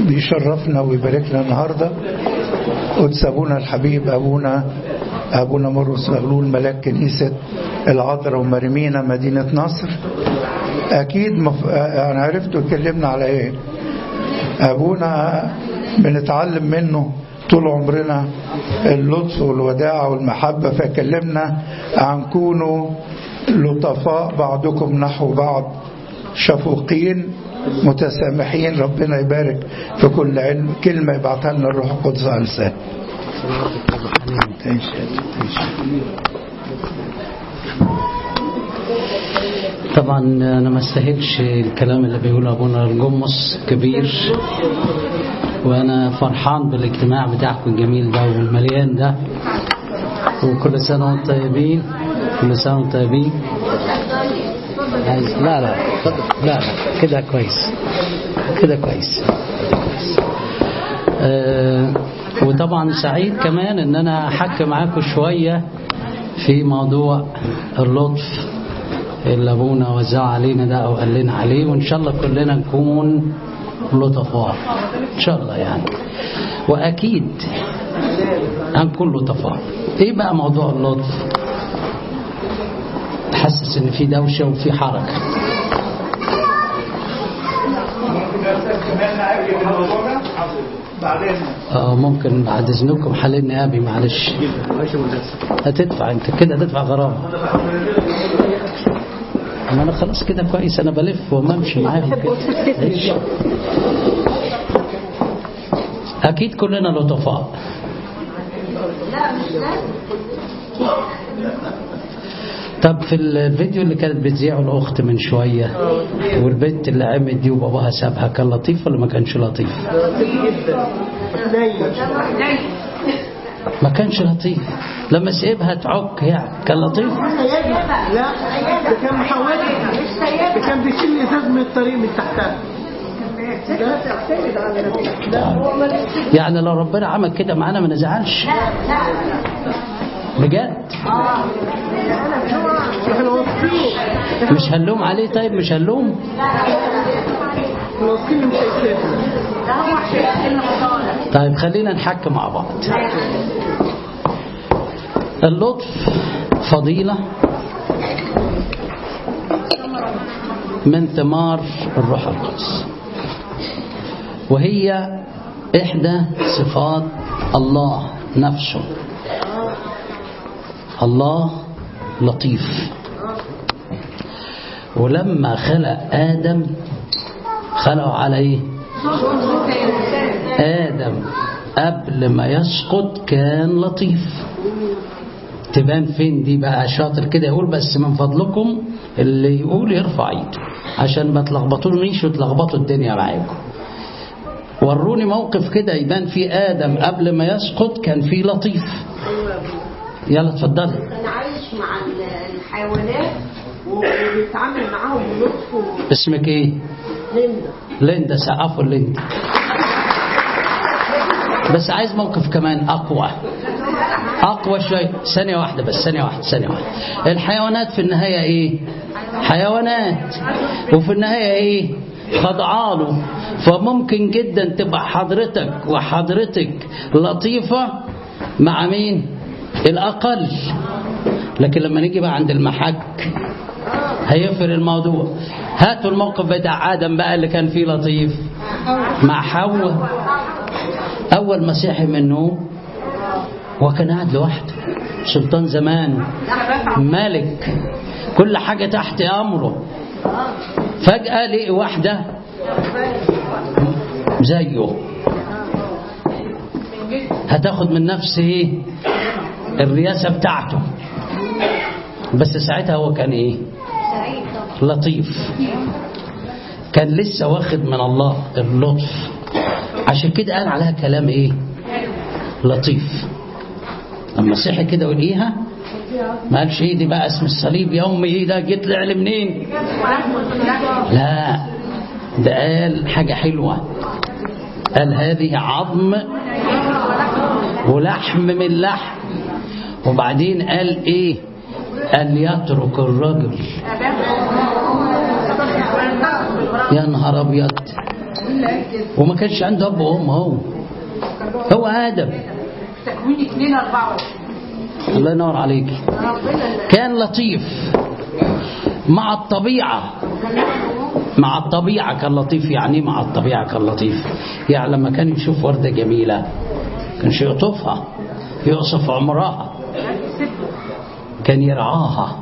بيشرفنا ويباركنا النهاردة قدس أبونا الحبيب أبونا مرقس مغلول ملاك كنيسة العذراء ومريمينا مدينة نصر. أكيد أنا عرفت واتكلمنا على إيه. أبونا بنتعلم منه طول عمرنا اللطف والوداعة والمحبة، فكلمنا عن كونوا لطفاء بعضكم نحو بعض، شفوقين متسامحين. ربنا يبارك في كل علم كلمة يبعثها لنا الروح القدس على لسان. طبعا أنا ما استاهلش الكلام اللي بيقوله أبونا الجمص كبير، وأنا فرحان بالاجتماع بتاعكم الجميل ده والمليان ده، وكل سنة وانتم طيبين. كل سنة وانتم طيبين. لا كده كويس، كده كويس. وطبعا سعيد كمان ان انا احكي معاكم شوية في موضوع اللطف اللي ابونا وزع علينا ده او قال لنا عليه، وان شاء الله كلنا نكون لطفاء ان شاء الله يعني، واكيد هنكون لطفاء. ايه بقى موضوع اللطف؟ حاسس ان في دوشه وفي حركه. ممكن بعد اذنكم حللني ابي، معلش. هتدفع انت كده، هتدفع غرامه. انا خلاص كده كويس، انا بلف وممشي معاهم كده. اكيد كلنا لطفاء. طب في الفيديو اللي كانت بتذيعه الأخت من شوية، والبنت اللي قامت دي وباباها سابها، كان لطيف ولا ما كانش لطيف؟ ما كانش لطيف. لما سيبها تعك يعني كان لطيف؟ لا، ده كان محاولها، ده كان بيشيل ازاز من الطريق من تحتها. يعني لو ربنا عمل كده معانا ما نزعلش بجد. مش هنلوم عليه. طيب مش هنلوم. طيب خلينا نحكي مع بعض. اللطف فضيلة من ثمار الروح القدس، وهي إحدى صفات الله نفسه. الله لطيف، ولما خلق آدم خلقه على إيه؟ آدم قبل ما يسقط كان لطيف. تبان فين دي بقى؟ شاطر كده يقول، بس من فضلكم اللي يقول يرفع ايده عشان ما تلخبطونيش وتلخبطوا الدنيا معاكم. وروني موقف كده يبان فيه آدم قبل ما يسقط كان فيه لطيف. يلا اتفضلي. انا عايش مع الحيوانات وبيتعامل معاهم بلطف. اسمك ايه؟ ليندا. سقفوا ليندا. بس عايز موقف كمان اقوى شويه. ثانيه واحده بس، ثانيه واحده. الحيوانات في النهايه ايه؟ حيوانات، وفي النهايه ايه؟ خضعاله. فممكن جدا تبقى حضرتك لطيفه مع مين؟ الأقل. لكن لما نيجي بقى عند المحك هيفرق الموضوع. هاتوا الموقف بتاع آدم بقى اللي كان فيه لطيف مع حواء. أول ما صحي منه وكان قاعد لوحده، سلطان زمانه، ملك، كل حاجة تحت أمره. فجأة لقي واحدة زيه هتاخد من نفسه الرياسة بتاعته. بس ساعتها هو كان ايه؟ لطيف. كان لسه واخد من الله اللطف، عشان كده قال عليها كلام ايه؟ لطيف. لما صحي كده ولقيها ما قالش ايه دي بقى اسم الصليب يا امي، ايه ده جيت لعلي منين؟ لا، ده قال حاجة حلوة. قال هذه عظم ولحم من لحم. وبعدين قال ايه؟ قال يترك الرجل. يا نهار ابيض، وما كانش عنده اب وام. هو ادم. تكوين 2:24. الله ينور عليك. كان لطيف مع الطبيعة. مع الطبيعة كان لطيف. يعني مع الطبيعة كان لطيف، يعني لما كان يشوف وردة جميلة كان يقطفها، يقصف عمرها، كان يرعاها.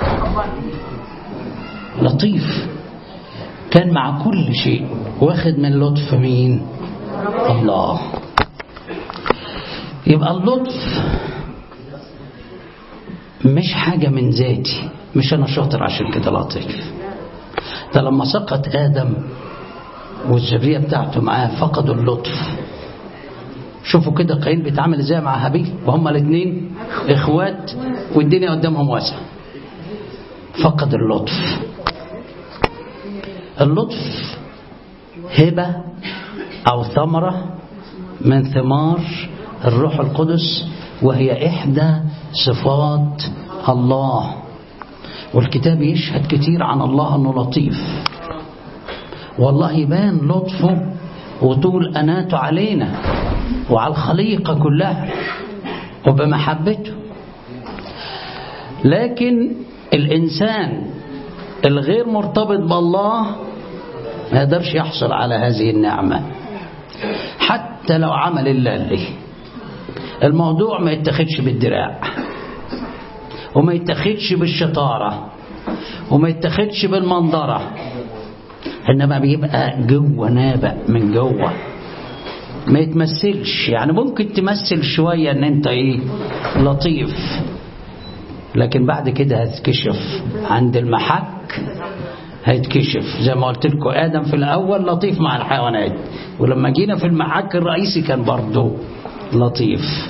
لطيف كان مع كل شيء، واخد من لطف مين؟ الله. يبقى اللطف مش حاجة من ذاتي، مش أنا شاطر عشان كده لطيف. ده لما سقط آدم والذرية بتاعته معاه فقدوا اللطف. شوفوا كده قايين بيتعامل ازاي مع هابيل، وهم الاثنين اخوات والدنيا قدامهم واسعة. فقد اللطف. اللطف هبة أو ثمرة من ثمار الروح القدس، وهي إحدى صفات الله. والكتاب يشهد كتير عن الله أنه لطيف، والله يبان لطفه وطول أناته علينا وعلى الخليقة كلها وبمحبته. لكن الإنسان الغير مرتبط بالله ما يقدرش يحصل على هذه النعمة حتى لو عمل اللي. الموضوع ما يتخدش بالدراع، وما يتخدش بالشطارة، وما يتخدش بالمنظرة، إنما بيبقى جوه نابع من جوه. ما يتمثلش. يعني ممكن تمثل شوية ان انت لطيف، لكن بعد كده هتكشف عند المحك. هيتكشف زي ما قلت لكم، آدم في الأول لطيف مع الحيوانات، ولما جينا في المحك الرئيسي كان برضه لطيف.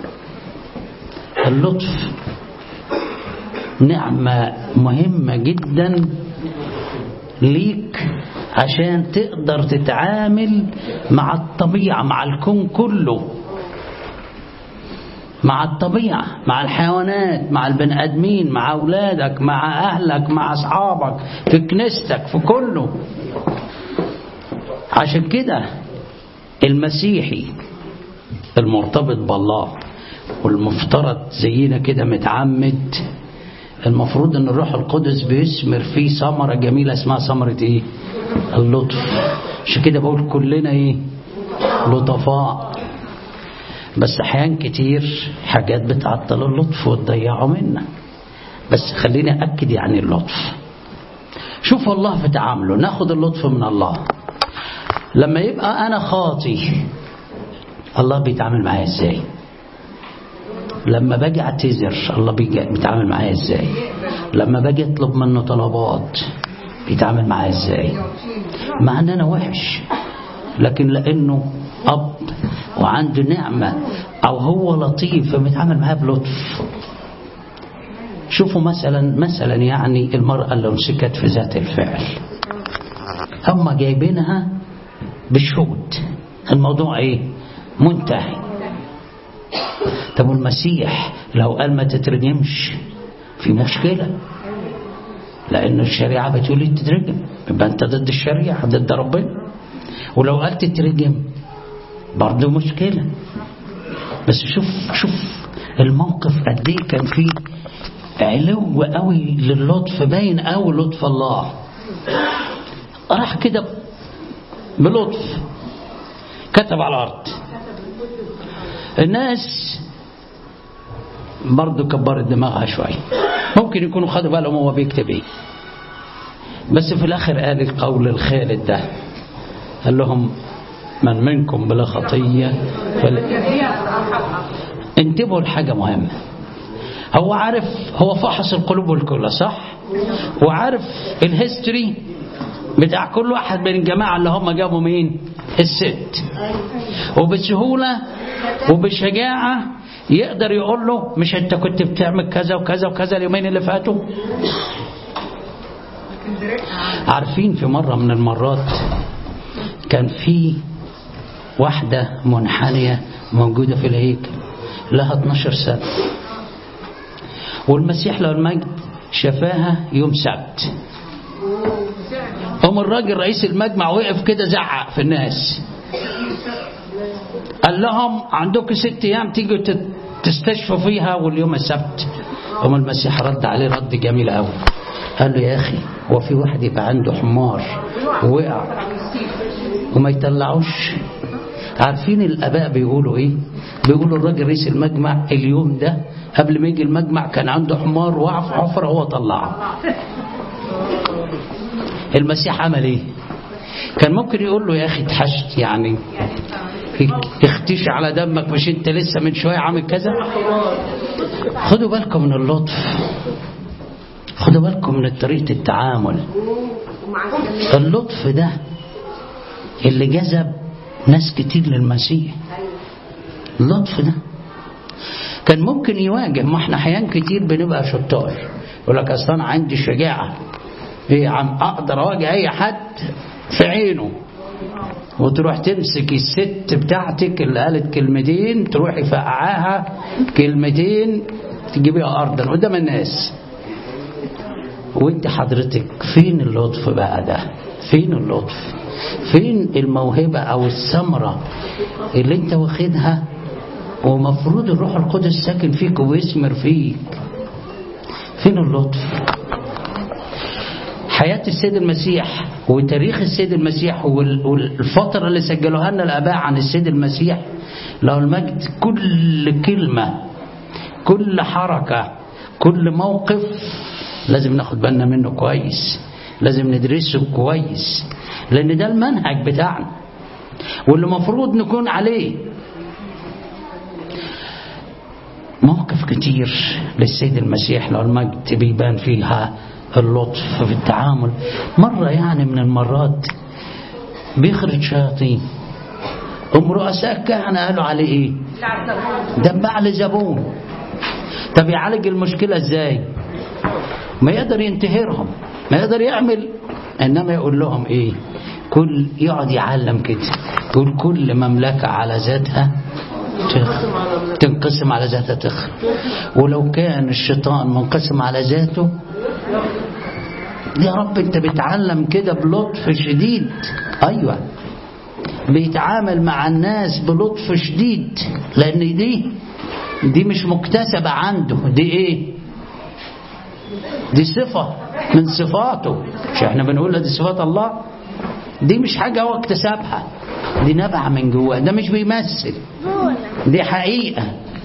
اللطف نعمة مهمة جدا ليك عشان تقدر تتعامل مع الطبيعة، مع الكون كله، مع الطبيعة، مع الحيوانات، مع البني آدمين، مع أولادك، مع أهلك، مع أصحابك، في كنيستك، في كله. عشان كده المسيحي المرتبط بالله والمفترض زينا كده متعمد، المفروض ان الروح القدس بيثمر فيه ثمرة جميلة اسمها ثمرة اللطف. عشان كده بقول كلنا لطفاء، بس احيان كتير حاجات بتعطل اللطف وتضيعه منا. بس خليني اكد يعني اللطف. شوف الله في تعامله، ناخد اللطف من الله. لما يبقى انا خاطي الله بيتعامل معايا ازاي؟ لما باجي اعتذر الله بيتعامل معايا ازاي؟ لما باجي اطلب منه طلبات بيتعامل معايا ازاي؟ مع ان انا وحش، لكن لانه اب وعنده نعمة او هو لطيف فبيتعامل معايا بلطف. شوفوا مثلا يعني المرأة اللي مسكت في ذات الفعل، هم جايبينها بشهود، الموضوع منتهي. طب المسيح لو قال ما تترجمش في مشكلة، لأن الشريعة بتقول لي تترجم، يبقى أنت ضد الشريعة، ضد ربنا. ولو قال تترجم برضه مشكلة. بس شوف الموقف قد ايه كان فيه علو قوي للطف، باين قوي لطف الله. راح كده بلطف كتب على الأرض. الناس برضو كبرت دماغها شوية، ممكن يكونوا خدوا بالهم هو بيكتب بس في الآخر قال القول الخالد ده، قال لهم من منكم بلا خطية انتبهوا لحاجة مهمة. هو عارف، هو فحص القلوب والكلى صح، وعارف الهيستوري بتاع كل واحد من الجماعة اللي هم جابوا مين؟ الست. وبسهولة وبشجاعة يقدر يقول له مش انت كنت بتعمل كذا وكذا وكذا اليومين اللي فاتوا؟ عارفين في مرة من المرات كان في واحدة منحنية موجودة في الهيكل لها 12 سنة، والمسيح له المجد شفاها يوم سبت. قام الراجل رئيس المجمع وقف كده زعق في الناس، قال لهم عندكم 6 أيام تيجوا تستشفوا فيها واليوم السبت. قام المسيح رد عليه رد جميل قوي، قال له يا أخي هو في واحد يبقى عنده حمار ووقع وما يطلعوش؟ عارفين الآباء بيقولوا إيه؟ بيقولوا الراجل رئيس المجمع اليوم ده قبل ما يجي المجمع كان عنده حمار وقع في حفرة هو طلعه. المسيح عمل إيه؟ كان ممكن يقول له يا أخي اتحشت يعني اختيش على دمك، مش انت لسه من شوية عامل كذا؟ خدوا بالكم من اللطف، خدوا بالكم من طريقة التعامل. اللطف ده اللي جذب ناس كتير للمسيح. اللطف ده كان ممكن يواجه، ما احنا احيان كتير بنبقى شطار يقول لك اصلا عندي شجاعة ايه عم اقدر اواجه اي حد في عينه، وتروح تمسك الست بتاعتك اللي قالت كلمتين تروحي فقعاها كلمتين تجيبيها أرضا قدام الناس. وانت حضرتك فين اللطف بقى ده؟ فين اللطف؟ فين الموهبة أو الثمرة اللي انت واخدها ومفروض الروح القدس ساكن فيك ويثمر فيك؟ فين اللطف؟ حياة السيد المسيح وتاريخ السيد المسيح والفترة اللي سجلوها لنا الآباء عن السيد المسيح له المجد، كل كلمة كل حركة كل موقف لازم ناخد بالنا منه كويس، لازم ندرسه كويس، لأن ده المنهج بتاعنا واللي مفروض نكون عليه. موقف كتير للسيد المسيح له المجد بيبان فيها اللطف في التعامل. مرة يعني من المرات بيخرج شياطين، رؤساء الكهنة قالوا عليه ايه؟ دبع لزبون. طب يعالج المشكلة ازاي؟ ما يقدر ينتهرهم، ما يقدر يعمل، انما يقول لهم ايه؟ كل يقعد يعلم كده، يقول كل مملكة على ذاتها تنقسم على ذاتها تخرب، ولو كان الشيطان منقسم على ذاته. يا رب انت بتعلم كده بلطف شديد. ايوه بيتعامل مع الناس بلطف شديد، لان دي مش مكتسبة عنده، دي ايه؟ دي صفة من صفاته. مش احنا بنقول دي صفات الله؟ دي مش حاجة هو اكتسبها، دي نبع من جواه، ده مش بيمثل، دي حقيقة،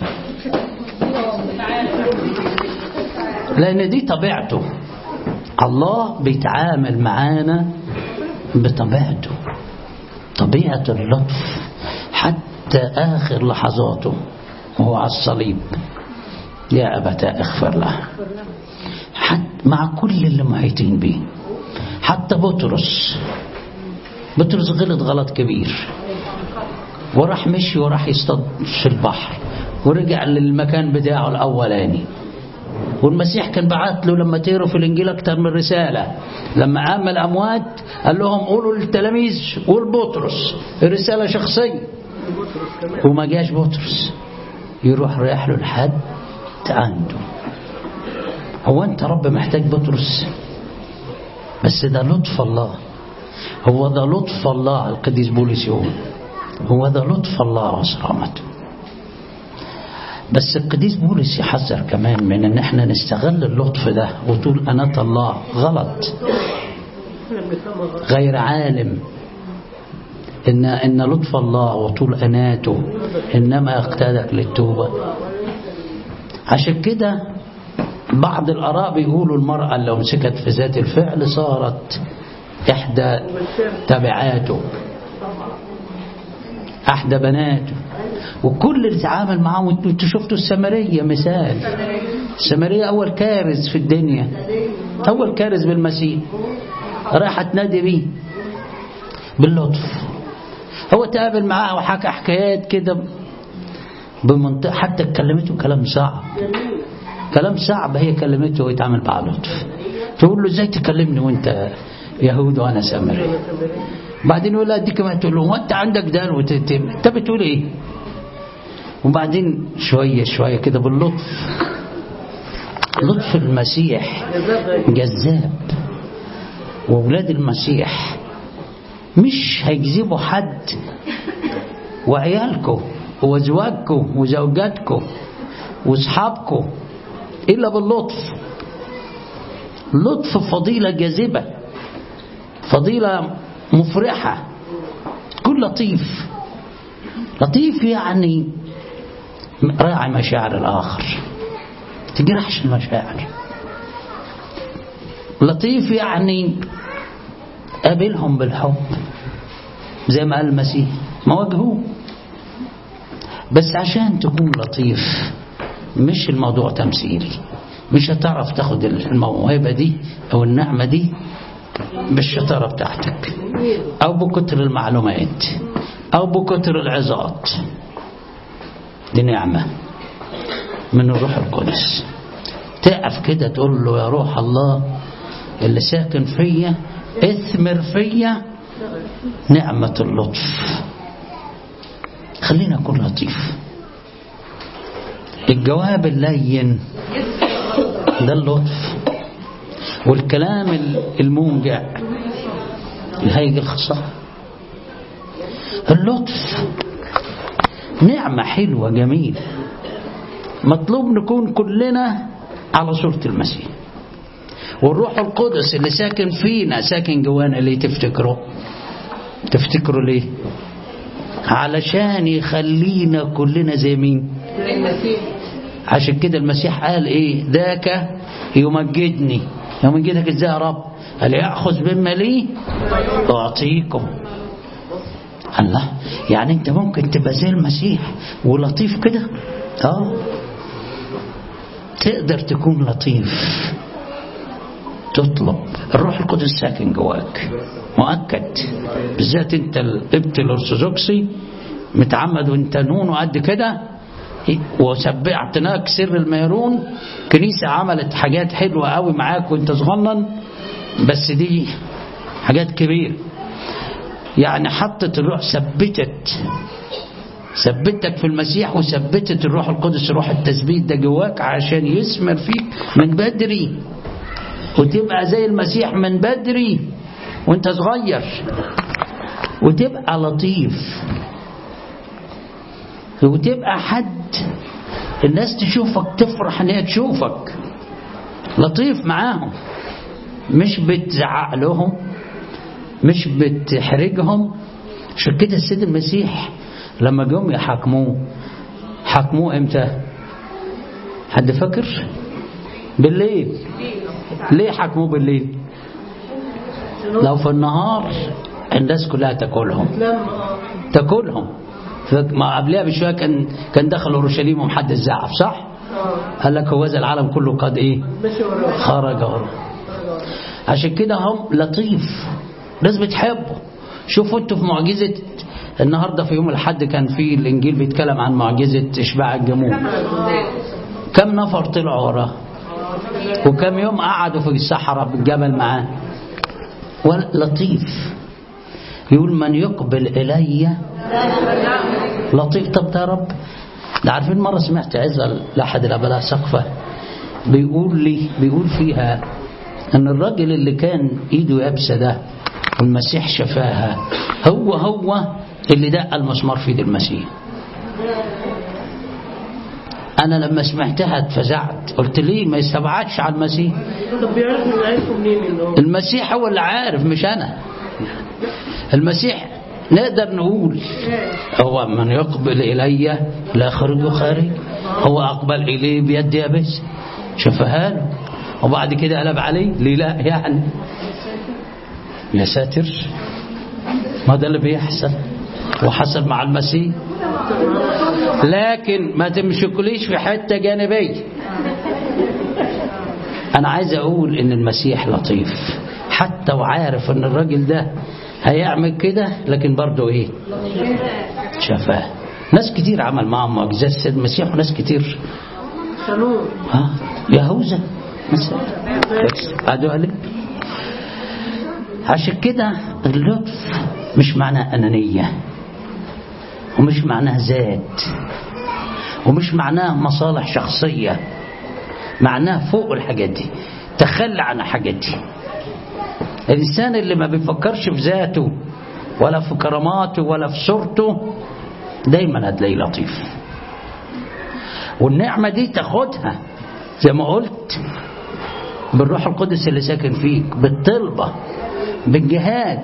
لأن دي طبيعته. الله بيتعامل معانا بطبيعته، طبيعة اللطف حتى آخر لحظاته وهو على الصليب. يا أبتاه اغفر له، حتى مع كل اللي محيطين به. حتى بطرس غلط غلط كبير، وراح مشي وراح يصطاد في البحر ورجع للمكان بتاعه الأولاني. والمسيح كان بعت له لما تقروا في الإنجيل أكتر من رسالة. لما قام الأموات قال لهم قولوا للتلاميذ والبطرس الرسالة شخصية، وما جاش بطرس، يروح رايح له لحد عنده. هو أنت رب محتاج بطرس؟ بس ده لطف الله، هو ده لطف الله. القديس بولس يقول هو ده لطف الله وصرامته. بس القديس بولس يحذر كمان من ان احنا نستغل اللطف ده وطول أناة الله غلط، غير عالم ان لطف الله وطول أناته انما يقتادك للتوبة. عشان كده بعض الآراء بيقولوا المرأة لو مسكت في ذات الفعل صارت إحدى تبعاته، أحدى بناته، وكل اللي تعامل معهم. انتوا شفتوا السامرية مثال، السامرية أول كارث في الدنيا، أول كارث بالمسيح، راحت نادي بيه باللطف. هو تقابل معاه وحكى حكايات كده بمنطقة، حتى كلمته كلام صعب، كلام صعب هي كلمته ويتعامل مع لطف. تقول له ازاي تكلمني وانت يهود وانا سامري؟ بعدين يقول لها دي كمان، تقول له وانت عندك دان وتتم، انت بتقول ايه؟ وبعدين شوية شوية كده باللطف. لطف المسيح جذاب وأولاد المسيح مش هيجذبوا حد، وعيالكم وزواجكم وزوجاتكم واصحابكم إلا باللطف. اللطف فضيلة جاذبة، فضيلة مفرحة. كل لطيف، لطيف يعني راعي مشاعر الآخر، تجرحش المشاعر. لطيف يعني قابلهم بالحب زي ما قال المسيح، ما واجهوه. بس عشان تكون لطيف مش الموضوع تمثيلي، مش هتعرف تاخد الموهبة دي أو النعمة دي بالشطارة بتاعتك أو بكتر المعلومات أو بكتر العظات. دي نعمة من الروح القدس. تقف كده تقول له يا روح الله اللي ساكن فيا اثمر فيا نعمة اللطف، خلينا نكون لطيف. الجواب اللين ده اللطف، والكلام الموجع الهيج الخصام. اللطف نعمة حلوة جميلة، مطلوب نكون كلنا على صورة المسيح. والروح القدس اللي ساكن فينا ساكن جوانا ليه تفتكروا ليه؟ علشان يخلينا كلنا زي مين؟ عشان كده المسيح قال ايه؟ ذاك يمجدني. يمجدك ازاي يا رب؟ قال يأخذ مما لي أعطيكم. الله، يعني انت ممكن تبقى زي المسيح ولطيف كده؟ تقدر تكون لطيف. تطلب الروح القدس ساكن جواك مؤكد، بالذات انت الابت الارثوذكسي متعمد وانت نون وقد كده وسبعتناك سر الميرون. كنيسة عملت حاجات حلوة قوي معاك وانت صغنن، بس دي حاجات كبيرة. يعني حطت الروح، ثبتك في المسيح، وثبتت الروح القدس روح التثبيت ده جواك عشان يثمر فيك من بدري وتبقى زي المسيح من بدري وانت صغير، وتبقى لطيف، وتبقى حد الناس تشوفك تفرح ان هي تشوفك لطيف معاهم، مش بتزعق لهم، مش بتحرجهم. عشان كده السيد المسيح لما جم حكموه امتى؟ حد فاكر؟ بالليل. ليه حكموه بالليل؟ لو في النهار الناس كلها تاكلهم. ما قبلها بشويه كان دخل اورشليم ومحدش زعف، صح؟ قال لك هو العالم كله قد ايه؟ خرج وراه. عشان كده هم لطيف، ناس بتحبه. شوفوا انتوا في معجزة النهاردة في يوم الحد كان في الانجيل بيتكلم عن معجزة اشباع الجموع. كم نفر طلعوا وراه، وكم يوم قعدوا في الصحراء بالجبل معاه. ولطيف، يقول من يقبل إلي لطيف. طب يا رب، ده عارفين مرة سمعت عزة لأحد الأبلاء سقفة بيقول فيها أن الراجل اللي كان إيده يابسة ده والمسيح شفاها هو اللي دق المسمار في ايد المسيح. أنا لما سمعتها اتفزعت، قلت ليه ما يستبعدش على المسيح؟ طب بيعرف من عارفه منين؟ المسيح هو اللي عارف مش أنا. المسيح نقدر نقول هو من يقبل إلي لا أخرجه خارج. هو أقبل إليه بيد يابس شفاها له، وبعد كده قلب عليه ليه؟ لا يعني يا ساتر، ما ده اللي بيحصل وحصل مع المسيح. لكن ما تمشكليش في حتة جانبية. أنا عايز أقول إن المسيح لطيف، حتى وعارف إن الراجل ده هيعمل كده، لكن برضه إيه؟ شفاه. ناس كتير عمل معهم معجزات السيد المسيح، وناس كتير يهوذا مثلا أدوالي. عشان كده اللطف مش معناه أنانية، ومش معناه ذات، ومش معناه مصالح شخصية. معناه فوق الحاجات دي، تخلى عن الحاجات دي. الإنسان اللي ما بيفكرش في ذاته ولا في كراماته ولا في صورته دايما هتلاقيه لطيف. والنعمة دي تاخدها زي ما قلت بالروح القدس اللي ساكن فيك، بالطلبة، بالجهاد.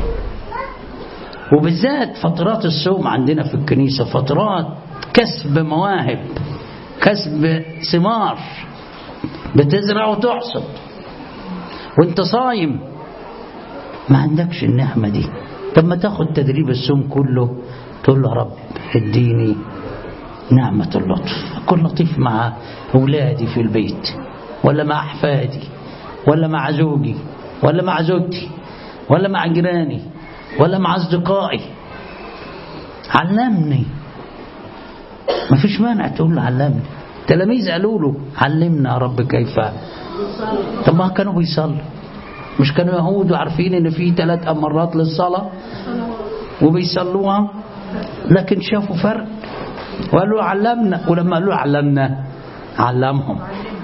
وبالذات فترات الصوم عندنا في الكنيسة فترات كسب مواهب، كسب ثمار، بتزرع وتحصد وانت صايم. ما عندكش النعمة دي، طب ما تاخد تدريب الصوم كله تقول له رب اديني نعمة اللطف، أكون لطيف مع أولادي في البيت، ولا مع أحفادي، ولا مع زوجي، ولا مع زوجتي، ولا مع جيراني، ولا مع أصدقائي. علمني. ما فيش مانع تقول له علمني. تلاميذ قالوا له علمنا يا رب كيف. طب ما كانوا بيصلوا، مش كانوا يهود وعارفين ان في 3 مرات للصلاة وبيصلوها، لكن شافوا فرق وقالوا علمنا. ولما قالوا علمنا علمهم.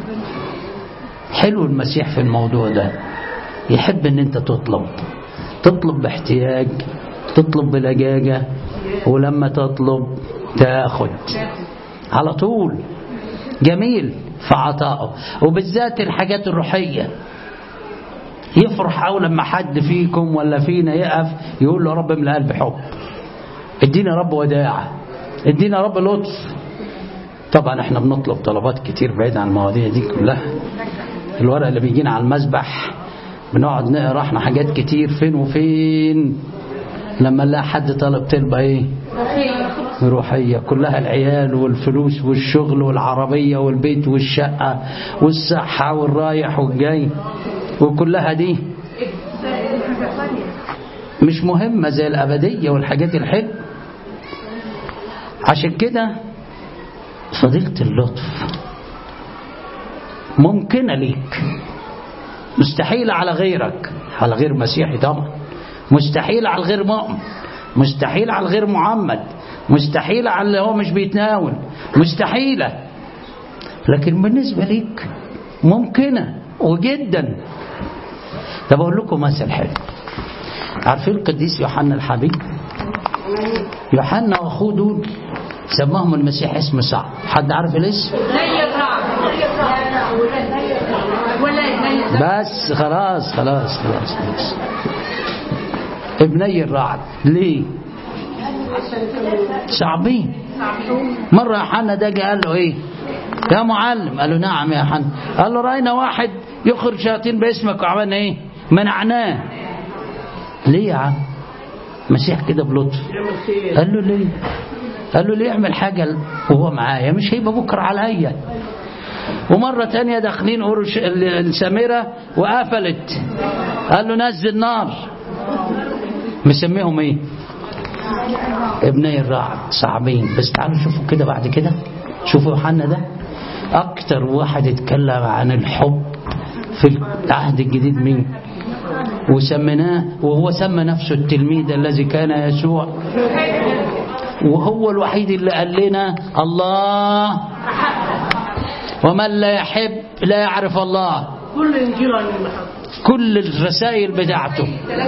حلو المسيح في الموضوع ده، يحب ان انت تطلب باحتياج، تطلب بلجاجة، ولما تطلب تاخد على طول. جميل في عطائه، وبالذات الحاجات الروحية. يفرح أول لما حد فيكم ولا فينا يقف يقول له رب من القلب حب، ادينا رب وداعة، ادينا رب لطف. طبعا احنا بنطلب طلبات كتير بعيد عن المواضيع دي كلها. الورق اللي بيجينا على المسبح بنقعد نقرا احنا حاجات كتير فين وفين، لما نلاقي حد طلب طلبة ايه روحية، كلها العيال والفلوس والشغل والعربية والبيت والشقة والصحة والرايح والجاي، وكلها دي مش مهمة زي الأبدية والحاجات الحلوة. عشان كده فضيلة اللطف ممكنة ليك، مستحيلة على غيرك، على غير مسيحي طبعا، مستحيلة على الغير مؤمن، مستحيلة على الغير محمد، مستحيلة على اللي هو مش بيتناول، مستحيلة. لكن بالنسبة ليك ممكنة وجدا. طب أقول لكم مثل حلو. عارفين القديس يوحنا الحبيب؟ يوحنا وأخوه دول سماهم المسيح اسم صعب. حد عارف الاسم؟ بس خلاص ابني الرعد. ليه صعبين؟ مرة يوحنا ده قال له ايه يا معلم؟ قال له نعم يا يوحنا. قال له رأينا واحد يخرج شياطين باسمك وعملنا ايه؟ منعناه. ليه يا عم؟ مسيح كده بلطف. قال له ليه؟ قال له ليه يعمل حاجة وهو معايا؟ مش هيبقى بكرة عليا. ومرة تانية داخلين السامرة وقفلت، قال له نزل نار. مسميهم ايه؟ ابني الرعد. صعبين. بس تعالوا شوفوا كده بعد كده، شوفوا يوحنا ده اكتر واحد اتكلم عن الحب في العهد الجديد مين؟ وسميناه، وهو سمى نفسه التلميذ الذي كان يسوع، وهو الوحيد اللي قال لنا الله ومن لا يحب لا يعرف الله. كل الرسائل بتاعته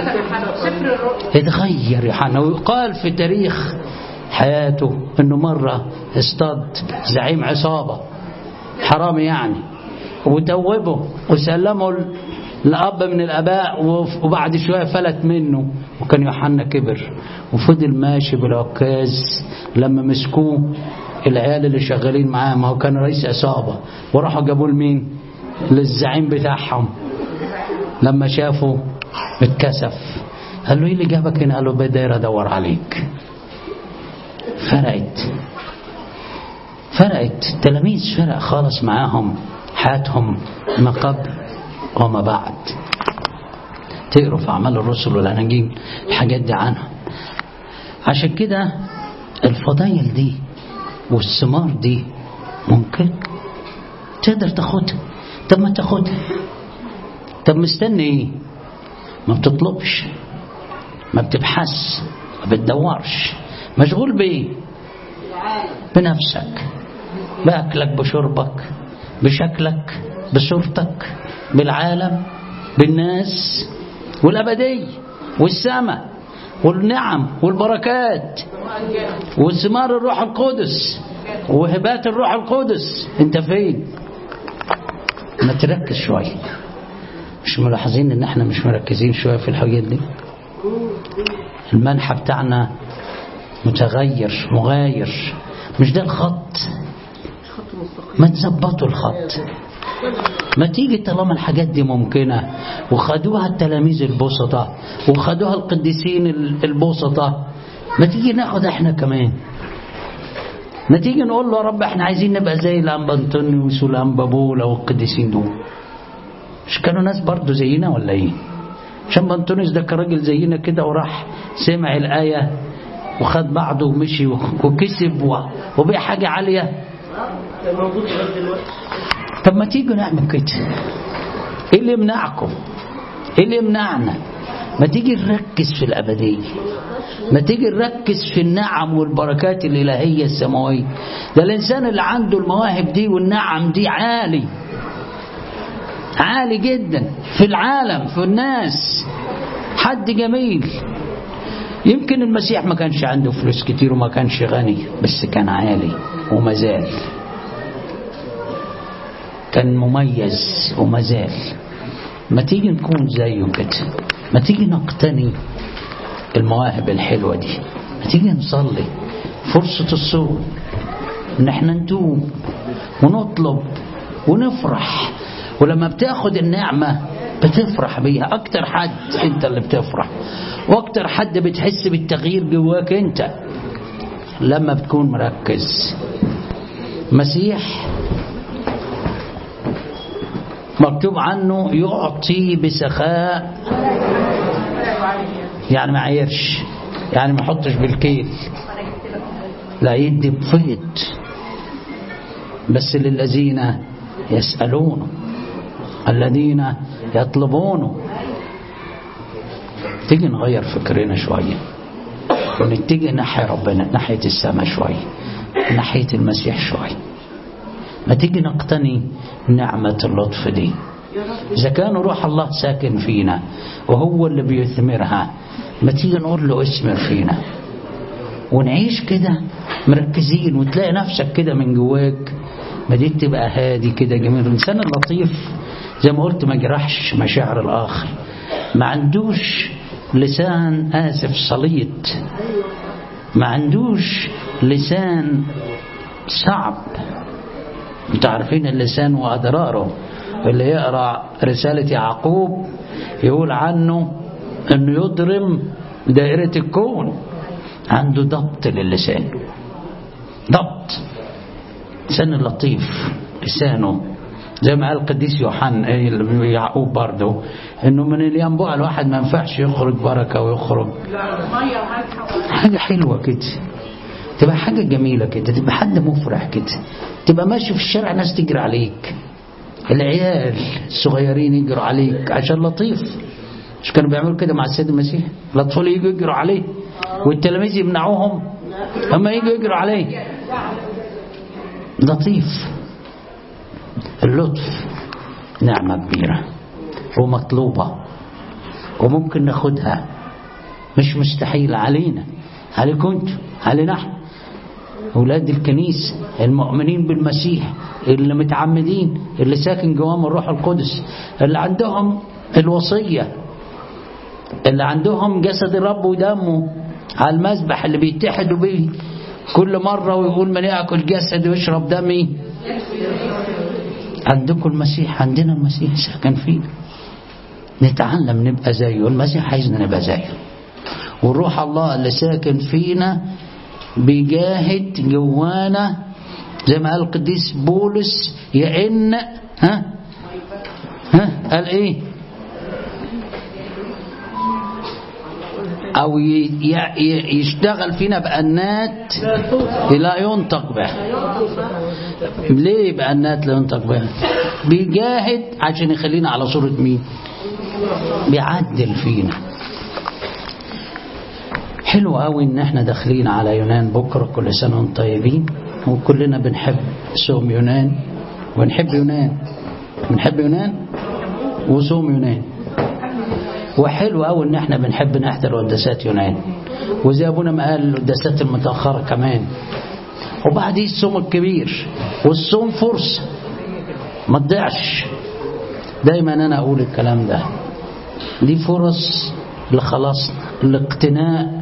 اتغير يوحنا. ويقال في تاريخ حياته انه مرة اصطاد زعيم عصابة حرامي يعني، وتوبه وسلمه الأب من الآباء، وبعد شوية فلت منه. وكان يوحنا كبر وفضل ماشي بالعكاز لما مسكوه العيال اللي شغالين معاه، ما هو كان رئيس عصابة، وراحوا جابوا لمين؟ للزعيم بتاعهم. لما شافوا اتكسف، قال له ايه اللي جابك هنا؟ قال له بداير ادور عليك. فرقت التلاميذ، فرق خالص معاهم حياتهم ما قبل وما بعد. تقروا في أعمال الرسل والأناجيل الحاجات دي عنها. عشان كده الفضائل دي والثمار دي ممكن تقدر تاخدها. طب ما تاخدها، طب مستني ايه؟ ما بتطلبش، ما بتبحث، ما بتدورش، مشغول بايه؟ بنفسك، بأكلك، بشربك، بشكلك، بصورتك، بالعالم، بالناس. والأبدية والسماء والنعم والبركات وثمار الروح القدس وهبات الروح القدس. انت فين؟ ما تركز شوية. مش ملاحظين ان احنا مش مركزين شوية في الحاجات دي؟ المنحى بتاعنا متغير مغاير. مش ده الخط؟ ما تظبطوا الخط. ما تيجي طالما الحاجات دي ممكنة وخدوها التلاميذ البسطة وخدوها القديسين البسطة، ما تيجي ناخد احنا كمان. ما تيجي نقول له يا رب احنا عايزين نبقى زي الأنبا أنطونيوس والأنبا بولا والقديسين دول. مش كانوا ناس برضو زينا ولا ايه؟ عشان أنطونيوس ده كان راجل زينا كده وراح سمع الآية وخد بعضه ومشي وكسب وبقى حاجة عالية. طب ما تيجوا نعمل كده. ايه اللي يمنعكم؟ ايه اللي يمنعنا؟ ما تيجي نركز في الأبدية، ما تيجي نركز في النعم والبركات الإلهية السماوية. ده الإنسان اللي عنده المواهب دي والنعم دي عالي عالي جدا في العالم، في الناس، حد جميل. يمكن المسيح ما كانش عنده فلوس كتير وما كانش غني، بس كان عالي وما زال، كان مميز وما زال. ما تيجي نكون زيه كده، ما تيجي نقتني المواهب الحلوة دي، ما تيجي نصلي فرصة الصوم ان احنا نتوب ونطلب ونفرح. ولما بتاخد النعمة بتفرح بيها اكتر حد، انت اللي بتفرح، واكتر حد بتحس بالتغيير جواك انت لما بتكون مركز. مسيح مكتوب عنه يعطي بسخاء، يعني ما عيرش، يعني ما يحطش بالكيل، لا يدي بفيض، بس للذين يسألونه الذين يطلبونه. تيجي نغير فكرنا شوية ونتجه ناحية ربنا، ناحية السماء شوية، ناحية المسيح شوية. ما تيجي نقتني نعمة اللطف دي. إذا كان روح الله ساكن فينا وهو اللي بيثمرها، ما تيجي نقول له اسمر فينا ونعيش كده مركزين، وتلاقي نفسك كده من جواك بديت تبقى هادي كده جميل. الإنسان اللطيف زي ما قلت ما جرحش مشاعر الآخر، ما عندوش لسان سليط، ما عندوش لسان صعب. انتوا عارفين اللسان وأضراره. اللي يقرأ رسالة يعقوب يقول عنه انه يضرم دائرة الكون. عنده ضبط للسان، ضبط. لسان اللطيف لسانه زي ما قال القديس يعقوب برضه انه من الينبوع الواحد ما ينفعش يخرج بركة ويخرج حاجة حلوة كده، تبقى حاجة جميلة كده، تبقى حد مفرح كده، تبقى ماشي في الشارع ناس تجري عليك، العيال الصغيرين يجروا عليك عشان لطيف. مش كانوا بيعملوا كده مع السيد المسيح؟ الأطفال يجوا يجروا عليه والتلاميذ يمنعوهم، أما يجوا يجروا عليه. لطيف. اللطف نعمة كبيرة ومطلوبة وممكن ناخدها، مش مستحيل علينا، عليكم انتوا، علينا احنا أولاد الكنيسة المؤمنين بالمسيح اللي متعمدين، اللي ساكن جواهم الروح القدس، اللي عندهم الوصية، اللي عندهم جسد الرب ودمه على المذبح اللي بيتحدوا به كل مرة ويقول من يأكل جسدي ويشرب دمي. عندكم المسيح، عندنا المسيح ساكن فيه، نتعلم نبقى زيه. المسيح عايزنا نبقى زيه، والروح الله اللي ساكن فينا بيجاهد جوانا زي ما قال القديس بولس يئن قال ايه؟ او يشتغل فينا بأنات لا ينطق به. ليه بأنات لا ينطق به؟ بيجاهد عشان يخلينا على صورة مين؟ بيعدل فينا. حلو قوي ان احنا داخلين على يونان بكرة، كل سنة وانتم طيبين. وكلنا بنحب صوم يونان ونحب يونان، بنحب يونان وصوم يونان. وحلو قوي ان احنا بنحب نحضر قداسات يونان، وزي ابونا ما قال القداسات المتاخره كمان، وبعدين الصوم الكبير. والصوم فرصه ما تضيعش. دايما انا اقول الكلام ده، دي فرص لخلاصنا، لاقتناء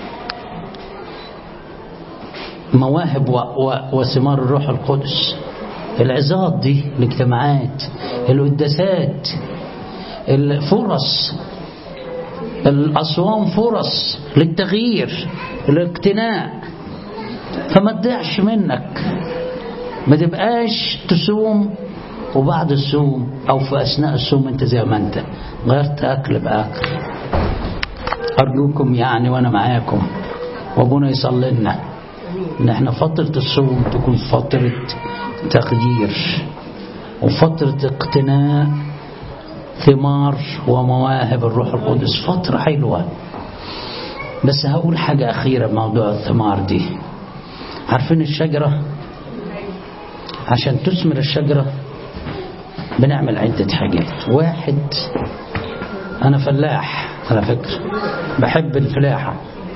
مواهب وثمار الروح القدس. العظات دي، الاجتماعات، القداسات، الفرص، الأصوام فرص للتغيير، الاقتناء. فما تضيعش منك، ما تبقاش تصوم وبعد الصوم أو في أثناء الصوم أنت زي ما أنت غيرت أكل بأكل. أرجوكم يعني وأنا معاكم وأبونا يصلي لنا إن احنا فترة الصوم تكون فترة تغيير وفترة اقتناء ثمار ومواهب الروح القدس. فترة حلوة. بس هقول حاجة أخيرة بموضوع الثمار دي. عارفين الشجرة عشان تثمر الشجرة بنعمل عدة حاجات. واحد، أنا فلاح على فكرة، بحب الفلاحة.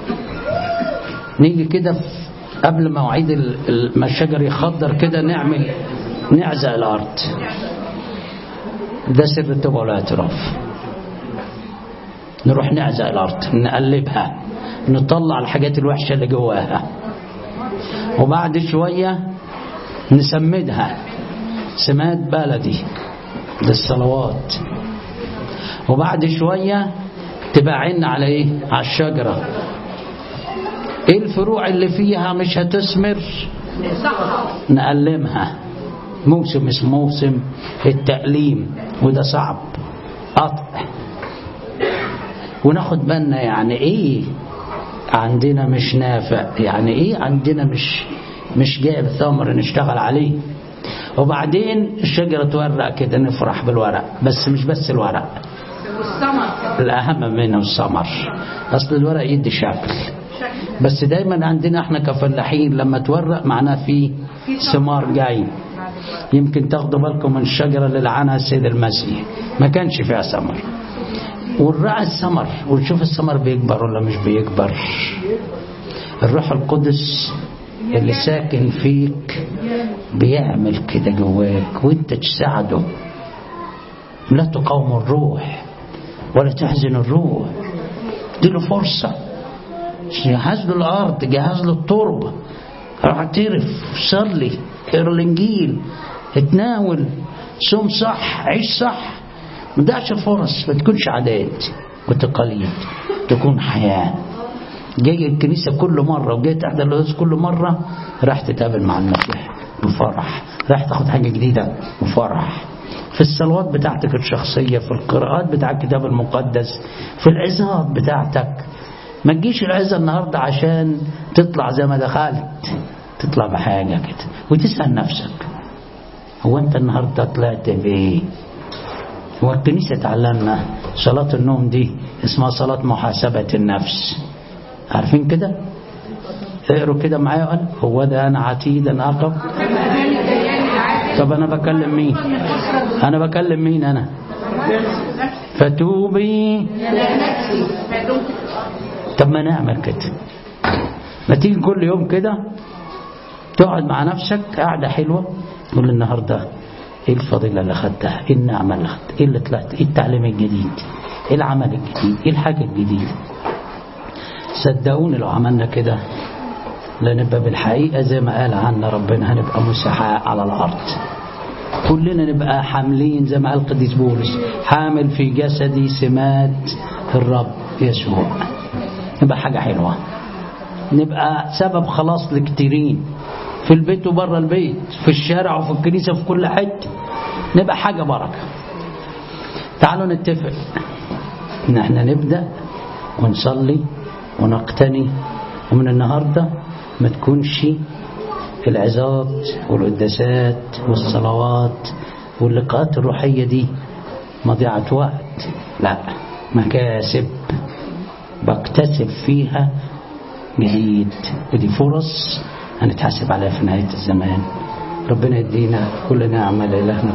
نيجي كده قبل مواعيد ما الشجر يخضر كده نعزق الأرض. ده سر التوبة والاعتراف. نروح نعزق الأرض، نقلبها، نطلع الحاجات الوحشة اللي جواها، وبعد شوية نسمدها سماد بلدي للصلوات، وبعد شوية تبقى عين على ايه؟ على الشجرة. ايه الفروع اللي فيها مش هتثمر؟ نقلمها. موسم اسمه موسم التأليم، وده صعب، قطع. وناخد بالنا يعني ايه عندنا مش نافع، يعني ايه عندنا مش جايب ثمر نشتغل عليه. وبعدين الشجرة تورق كده، نفرح بالورق، بس مش بس الورق، الأهم منه الثمر. أصل الورق يدي شكل، بس دايما عندنا احنا كفلاحين لما تورق معناه فيه ثمار جاي. يمكن تاخدوا بالكم من الشجرة اللي لعنها السيد المسيح، ما كانش فيها ثمر، ونراعي الثمر ونشوف الثمر بيكبر ولا مش بيكبر. الروح القدس اللي ساكن فيك بيعمل كده جواك، وانت تساعده. لا تقاوم الروح ولا تحزن الروح، اديله فرصة، جهز له الأرض، جهز له التربة، روح اعترف، صلي، اقرا الإنجيل، اتناول، صوم صح، عيش صح. ما تضيعش الفرص، ما تكونش عادات وتقاليد، تكون حياة. جاي الكنيسة كل مرة وجاي تحضر القداس كل مرة، راح تتقابل مع المسيح بفرح، راح تاخد حاجة جديدة بفرح. في الصلوات بتاعتك الشخصية، في القراءات بتاع الكتاب المقدس، في العظات بتاعتك. ما تجيش العظة النهاردة عشان تطلع زي ما دخلت، تطلع بحاجة كده وتسأل نفسك، هو انت النهاردة طلعت بايه؟ هو الكنيسة تعلمنا صلاة النوم دي اسمها صلاة محاسبة النفس. عارفين كده؟ اقروا كده معايا. قال هو ده أنا عتيد أن أقف. طب أنا بكلم مين؟ أنا فتوبي. طب ما نعمل كده، ما تيجي كل يوم كده تقعد مع نفسك قاعدة حلوة، تقول النهاردة ايه الفضيلة اللي خدتها، ايه النعمة اللي خدتها، ايه اللي طلعت، ايه التعليم الجديد، ايه العمل الجديد، ايه الحاجة الجديدة. صدقوني لو عملنا كده لنبقى بالحقيقة زي ما قال عنا ربنا، هنبقى مسحاء على الأرض. كلنا نبقى حاملين زي ما قال القديس بولس، حامل في جسدي سمات الرب يسوع. نبقى حاجة حلوة، نبقى سبب خلاص لكتيرين في البيت وبره البيت، في الشارع وفي الكنيسة، في كل حتة. نبقى حاجة بركة. تعالوا نتفق ان احنا نبدأ ونصلي ونقتني، ومن النهاردة ما تكونش العظات والقداسات والصلوات واللقاءات الروحية دي مضيعة وقت، لا، مكاسب بكتسب فيها جديد، ودي فرص هنتحاسب عليها في نهاية الزمان. ربنا يدينا كل نعمة لإلهنا.